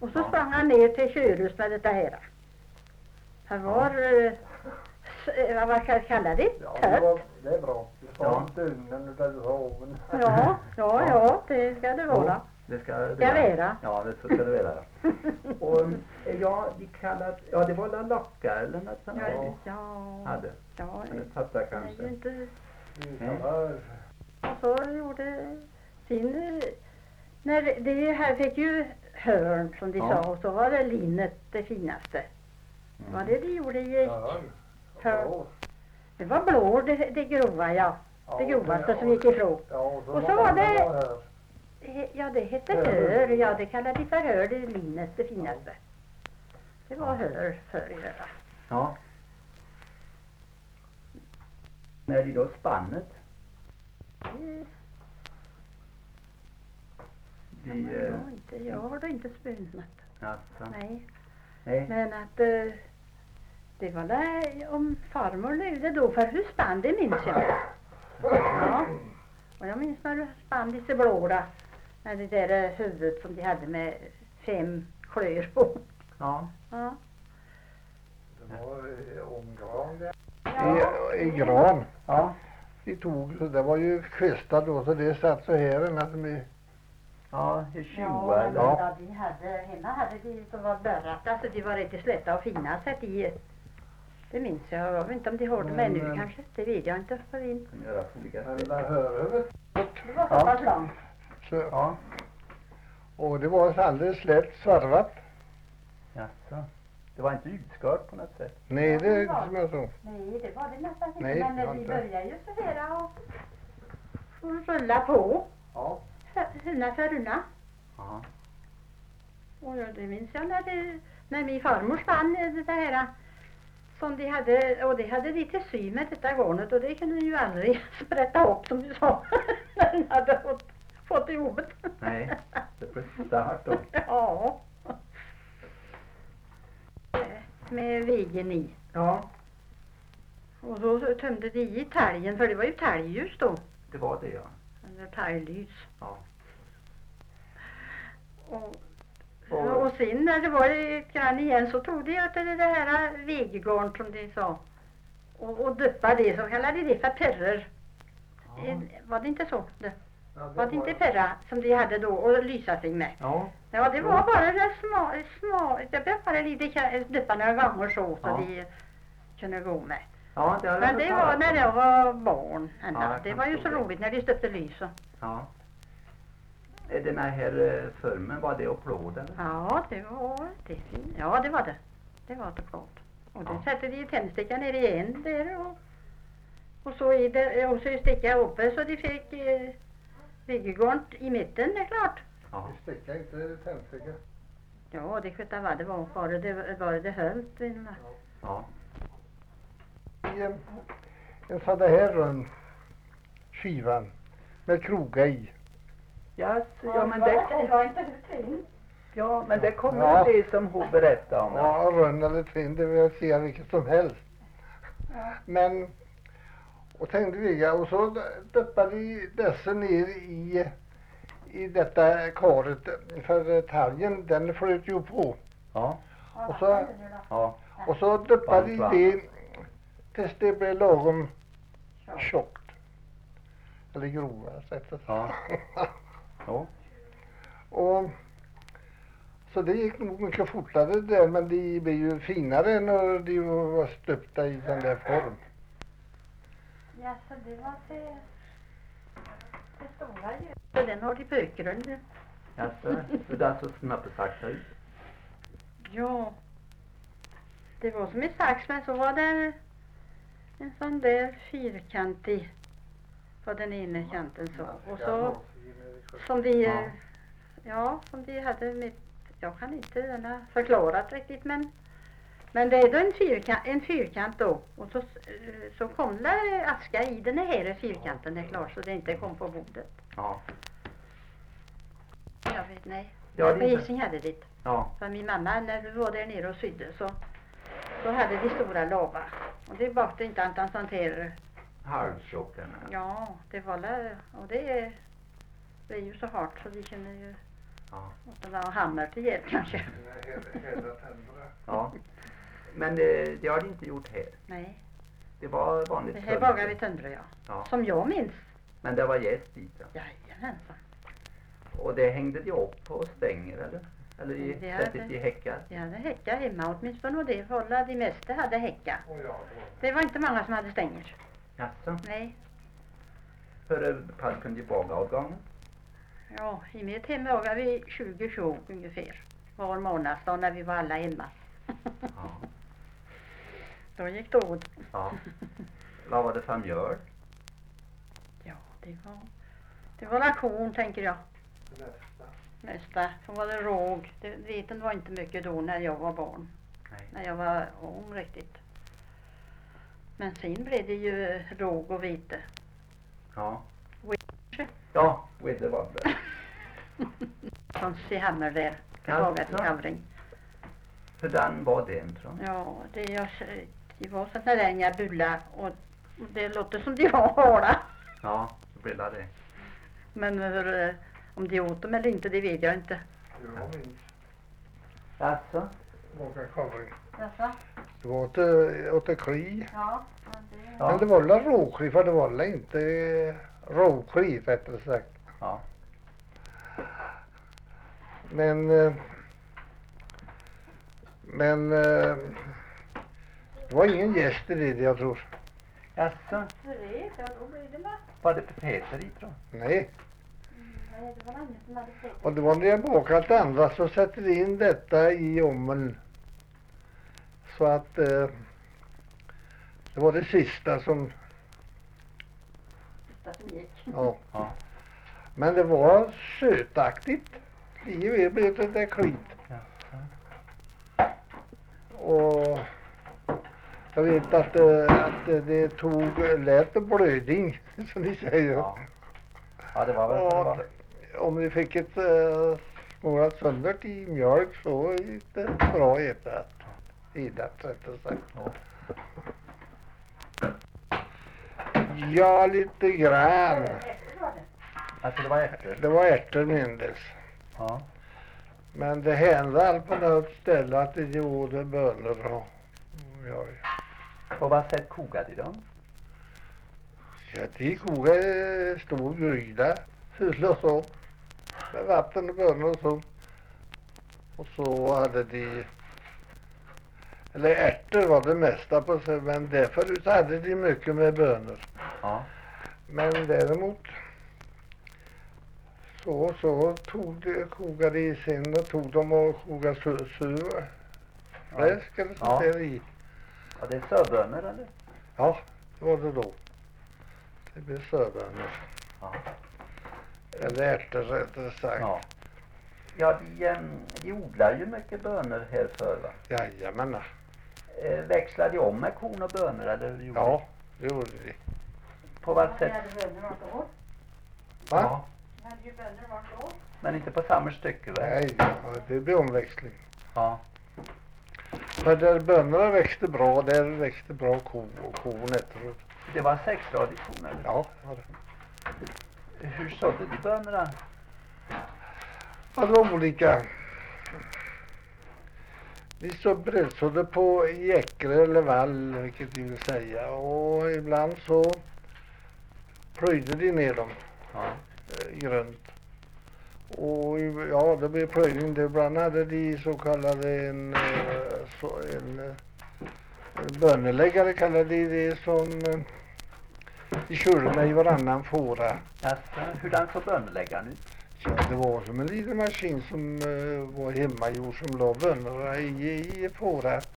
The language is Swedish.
Och så sprang han ner till Körhus med detta här. Han var, vad ska jag kalla det? Ja, Tört. det är bra. Du får inte ugnen utan du har oven. Ja, det ska det vara. Det ska det vara. Ja, det ska det vara. Och ja, de kallar, ja det var la locka eller något sånt där. Hade. Ja, Eller tatta kanske. det är ju inte. Ja, Och så gjorde sin, när det här fick ju hörn som de sa, och så var det linnet det finaste. Vad det de gjorde i hörn. Det var blå, det grova, ja. Det grovaste som gick ifrån. Och så var det, ja det hette hör, ja det kallade de för hör, det linnet det finaste. Det var hör förr i höra. Ja. När de då spannet? Jag har då inte spunnat. Alltså. Nej. Nej. Men att det var där om farmor levde då, för hur spann det minns jag. Ja. Och jag minns när du spann lite blåda, med det där huvudet som de hade med 5 klöer på. Ja. Ja. Det var omgran där. Ja. I gran. Ja. Vi tog, så det var ju kvistar då, så det satt så här ena som i... Ja, i 20 Ja, eller? ja, de hade, hemma hade de som var börrat, alltså de var riktigt släta och fina sätt i. Det minns jag vet inte om de har dem ännu kanske, det vet jag inte för vi. Göra på olika sätt. Där hörhuvudet. Det var så pass långt. Så, Ja. och det var alldeles slätt svarvat. Jaså. Det var inte utskört på något sätt? Nej, det är inte som jag sa. Nej, det var det nästan inte, Nej, men det var vi inte. började ju så här och rulla på. Ja. Unna för unna. Ja. Och det minns jag när min farmor spann det här som de hade, och det hade de till sy med detta garnet, och det kunde ju aldrig sprätta upp som du sa när den hade fått jobbet. Nej, det blev starkt då. Ja. Med vägen i. Ja, Och så tömde de i talgen, för det var ju talgljus då. det var det ja. Eller talglys. Ja. Och sen när det var ett grann igen så tog de till det här väggarn som de sa. Och döpade det, så kallade de det för perror. Ja. Var det inte så? Det? Ja, Var det inte perra som de hade då och lysa sig med? Ja. Ja, det var bara det små, det blev bara lite döpa några gånger så Ja. de kunde gå med. Ja, det har Men jag det hört var talas när om. jag var barn. Ja, Det jag var ju kan så tro det. roligt när de stöpte lys. Ja. Är den här formen, var det applåd eller? Ja, det var det. Ja, det var det. Det var det klart. Och det satte de i tändstickan ner igen där och så i det, och så sticka uppe så de fick vägggarn i mitten, det är klart. Ja. Vi stickade inte tändsticka. Ja, det skötte vad det var, bara det höll. Ja. I en sån här rund skivan med kroga i. Ja, men det, var inte fin. ja, men det kommer Ja. det som hon berättade om. Ja, rund eller tvinn, det vill jag säga vilket som helst. Ja. Men, och tänkte vi, och så döpade vi dessa ner i detta karet, för talgen den flöt ju på. Ja. Och så, Ja. och så döpade vi det tills det blev lagom tjockt. Eller grova, sättet. Ja. Ja. Och så det gick nog mycket fortare där, men de blev ju finare när de var stöpta i den där form. Ja, så det var det stora ju. Så den har de pökrund. Jaså, det är så snabbt sagt ut. Ja. Det var som en sax, men så var det en sån där fyrkantig på den ena kanten så. Och så som de, som de hade med, jag kan inte denna förklarat riktigt, men det är då en fyrkant då, och så kom det aska i den här fyrkanten, det är klart, så det inte kom på bordet. Ja. Jag vet, nej. Ja, Ja, det på är inte- Hising hade det. Ja. För min mamma, när vi var där nere och sydde, så hade de stora lava. Och det bakte inte annat än sånt här. Halvtjockarna. Ja, det var och det är ju så hårt så vi kunde ju Ja. Och så var hammer till hjälp kanske. Hela tänderna. Ja. Men det har de inte gjort här. Nej, Det var vanligt det här bagade vi tunnbröd, ja. Ja. Som jag minns. Men det var jäst dit. Ja. Jajamensan. Och det hängde de upp på stänger eller? Eller i, Det hade- sättet i häckar? Vi hade häckar hemma åtminstone och det var de mesta hade häckar. Och ja, Det var inte många som hade stänger. Jaså? Nej. Hur pass kunde de baga åt gången? Ja, i mitt hem bagade vi 20 tjog ungefär. Var månadsdag när vi var alla hemma. Ja. Då gick det åt. Ja. Vad var det för mjöl? Ja, det var lakon tänker jag. nästa. Mesta. Så var det råg. Veten var inte mycket då när jag var barn. Nej. När jag var ung riktigt. Men sen blev det ju råg och vete. Ja. Wedge. Ja, det var det. Från Sehammer där. Ja, Bagat i så. Kavring. Hurdan var den tror jag? Ja, det var så där inga bullar och det låter som de var hårda. Ja, så blev det. Men om de åt dem eller inte, det vet jag inte. Jag minns. Jaså? Många kavring. Jaså? Det var åt det kri. Ja. Ja. Men det var väl råkri, för det var väl inte råkri rättare sagt. Ja. Men det var ingen gäst i det jag tror. Jaså? Ja, då blir det va? Var det peter i tror jag? Nej. Nej, det var ingen som hade sett Och det var när jag bakat det andra så satte vi in detta i ommeln. Så att det var det sista som, det som gick. ja. Ja. Men det var sötaktigt. Det blev det där klit. Jaså? Och jag vet att det tog lätt blödning, som ni säger. Ja. Ja, det var väl så det var. Och om vi fick ett smårat sönder i mjölk så gick det bra ätat. Idat rättare sagt. Ja. Ja, lite grann. Alltså det var efter? Det var ärtor mindes. Ja. Men det hände allt på något ställe att det gjorde bönor och ja. På vad sätt kokade de dem? Ja, de kokade stor gryta, full och så. Med vatten och bönor och så. Och så hade de, eller ärtor var det mesta på sig, men därför hade de mycket med bönor. Ja. Men däremot så kokade de i sin och tog dem och kokade sur fläsk eller sånt Ja. där i. Var det sörbönor eller? Ja, det var det då. Det blev sörbönor. Ja. Eller ärtor rättare sagt. Ja. Ja, de odlar ju mycket bönor här för va? Jajamän. Växlade de om med korn och bönor eller hur gjorde Ja, det gjorde de. de? På vad sätt? Va? Ja. Men inte på samma stycke va? Nej, ja, det blev omväxling. Ja. För där bönorna växte bra, där växte bra kon efteråt. Det var 6-gradigt korn eller? Ja, det var det. Hur sådde de bönorna? Ja, det var olika. Vi bredsådde på jäckre eller vall, vilket vi vill säga. Och ibland så plöjde de ner dem Ja. grönt. Och ja, det blev plöjning. Ibland hade de så kallade en böneläggare kallade de det som de körde med i varannan fåra. Alltså, hurdan såg böneläggaren ut? Ja, det var som en liten maskin som var hemmagjord som la bönorna i fåra.